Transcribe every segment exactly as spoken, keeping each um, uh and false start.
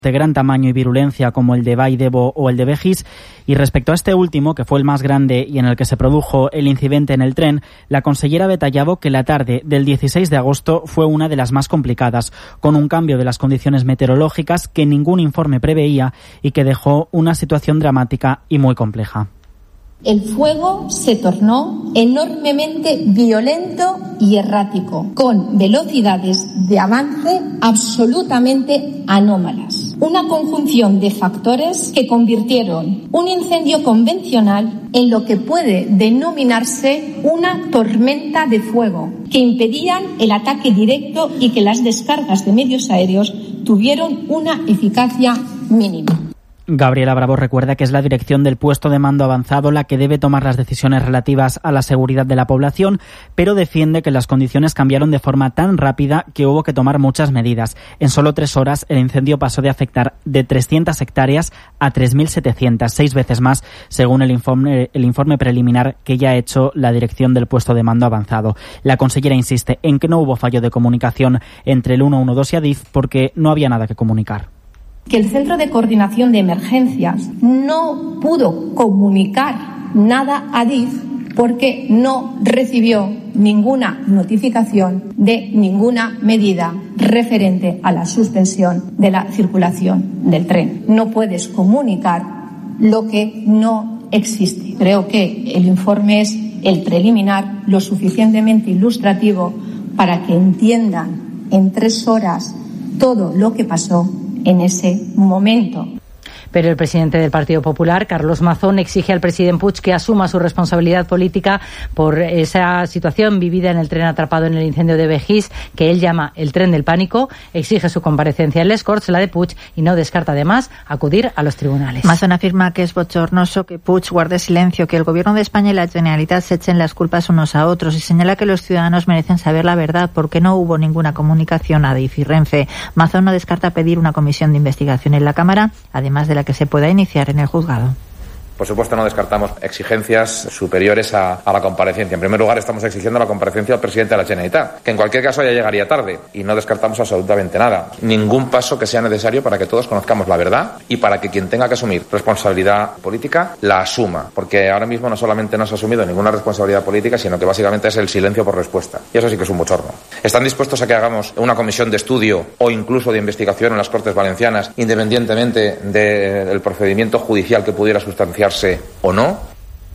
de gran tamaño y virulencia como el de Vall d'Ebo o el de Begís, y respecto a este último, que fue el más grande y en el que se produjo el incidente en el tren, la consellera detallaba que la tarde del dieciséis de agosto fue una de las más complicadas, con un cambio de las condiciones meteorológicas que ningún informe preveía y que dejó una situación dramática y muy compleja. El fuego se tornó enormemente violento y errático, con velocidades de avance absolutamente anómalas. Una conjunción de factores que convirtieron un incendio convencional en lo que puede denominarse una tormenta de fuego, que impedían el ataque directo y que las descargas de medios aéreos tuvieron una eficacia mínima. Gabriela Bravo recuerda que es la dirección del puesto de mando avanzado la que debe tomar las decisiones relativas a la seguridad de la población, pero defiende que las condiciones cambiaron de forma tan rápida que hubo que tomar muchas medidas. En solo tres horas el incendio pasó de afectar de trescientas hectáreas a tres mil setecientas, seis veces más, según el informe, el informe preliminar que ya ha hecho la dirección del puesto de mando avanzado. La consellera insiste en que no hubo fallo de comunicación entre el ciento doce y Adif porque no había nada que comunicar. Que el Centro de Coordinación de Emergencias no pudo comunicar nada a Adif porque no recibió ninguna notificación de ninguna medida referente a la suspensión de la circulación del tren. No puedes comunicar lo que no existe. Creo que el informe es el preliminar lo suficientemente ilustrativo para que entiendan en tres horas todo lo que pasó en ese momento. Pero el presidente del Partido Popular, Carlos Mazón, exige al presidente Puig que asuma su responsabilidad política por esa situación vivida en el tren atrapado en el incendio de Begís, que él llama el tren del pánico. Exige su comparecencia en les Corts, la de Puig, y no descarta además acudir a los tribunales. Mazón afirma que es bochornoso que Puig guarde silencio, que el Gobierno de España y la Generalitat se echen las culpas unos a otros, y señala que los ciudadanos merecen saber la verdad porque no hubo ninguna comunicación a Adif y Renfe. Mazón no descarta pedir una comisión de investigación en la Cámara, además de la que se pueda iniciar en el juzgado. Por supuesto, no descartamos exigencias superiores a, a la comparecencia. En primer lugar, estamos exigiendo la comparecencia del presidente de la Generalitat, que en cualquier caso ya llegaría tarde, y no descartamos absolutamente nada. Ningún paso que sea necesario para que todos conozcamos la verdad y para que quien tenga que asumir responsabilidad política la asuma, porque ahora mismo no solamente no se ha asumido ninguna responsabilidad política, sino que básicamente es el silencio por respuesta. Y eso sí que es un bochorno. ¿Están dispuestos a que hagamos una comisión de estudio o incluso de investigación en las Cortes Valencianas, independientemente de, del procedimiento judicial que pudiera sustanciar o no?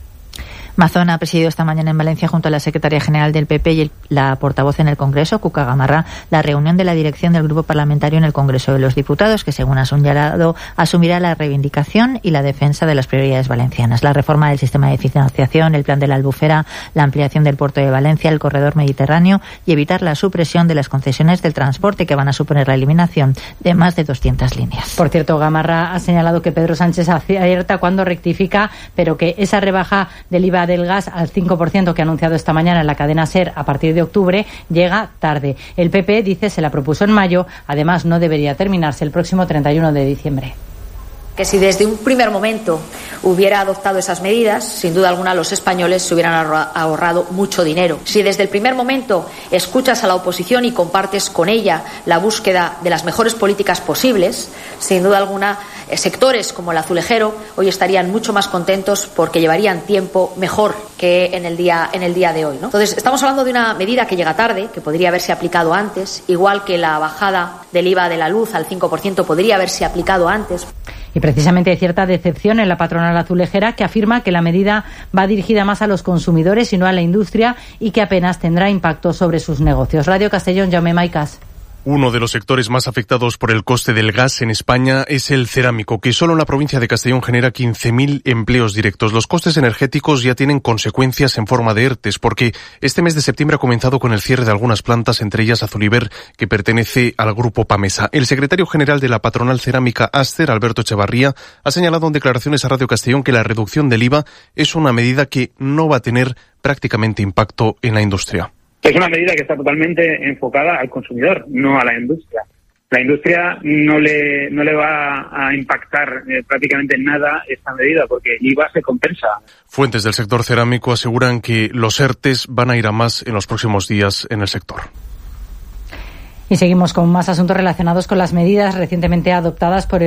Mazón ha presidido esta mañana en Valencia, junto a la secretaria general del P P y el, la portavoz en el Congreso, Cuca Gamarra, la reunión de la dirección del grupo parlamentario en el Congreso de los Diputados, que según ha señalado asumirá la reivindicación y la defensa de las prioridades valencianas: la reforma del sistema de financiación, el plan de la Albufera, la ampliación del puerto de Valencia, el corredor mediterráneo y evitar la supresión de las concesiones del transporte, que van a suponer la eliminación de más de doscientas líneas. Por cierto, Gamarra ha señalado que Pedro Sánchez acierta cuando rectifica, pero que esa rebaja del I V A del gas al cinco por ciento que ha anunciado esta mañana en la cadena SER a partir de octubre llega tarde. El P P dice se la propuso en mayo, además no debería terminarse el próximo treinta y uno de diciembre. Que si desde un primer momento hubiera adoptado esas medidas, sin duda alguna los españoles se hubieran ahorrado mucho dinero. Si desde el primer momento escuchas a la oposición y compartes con ella la búsqueda de las mejores políticas posibles, sin duda alguna sectores como el azulejero hoy estarían mucho más contentos porque llevarían tiempo mejor que en el día en el día de hoy, ¿no? Entonces, estamos hablando de una medida que llega tarde, que podría haberse aplicado antes, igual que la bajada del I V A de la luz al cinco por ciento podría haberse aplicado antes. Y precisamente hay cierta decepción en la patronal azulejera, que afirma que la medida va dirigida más a los consumidores y no a la industria, y que apenas tendrá impacto sobre sus negocios. Radio Castellón, Jaume Maicas. Uno de los sectores más afectados por el coste del gas en España es el cerámico, que solo en la provincia de Castellón genera quince mil empleos directos. Los costes energéticos ya tienen consecuencias en forma de ERTES, porque este mes de septiembre ha comenzado con el cierre de algunas plantas, entre ellas Azuliber, que pertenece al grupo Pamesa. El secretario general de la patronal cerámica Aster, Alberto Echevarría, ha señalado en declaraciones a Radio Castellón que la reducción del I V A es una medida que no va a tener prácticamente impacto en la industria. Es una medida que está totalmente enfocada al consumidor, no a la industria. La industria no le no le va a impactar eh, prácticamente en nada esta medida, porque el I V A se compensa. Fuentes del sector cerámico aseguran que los ERTES van a ir a más en los próximos días en el sector. Y seguimos con más asuntos relacionados con las medidas recientemente adoptadas por el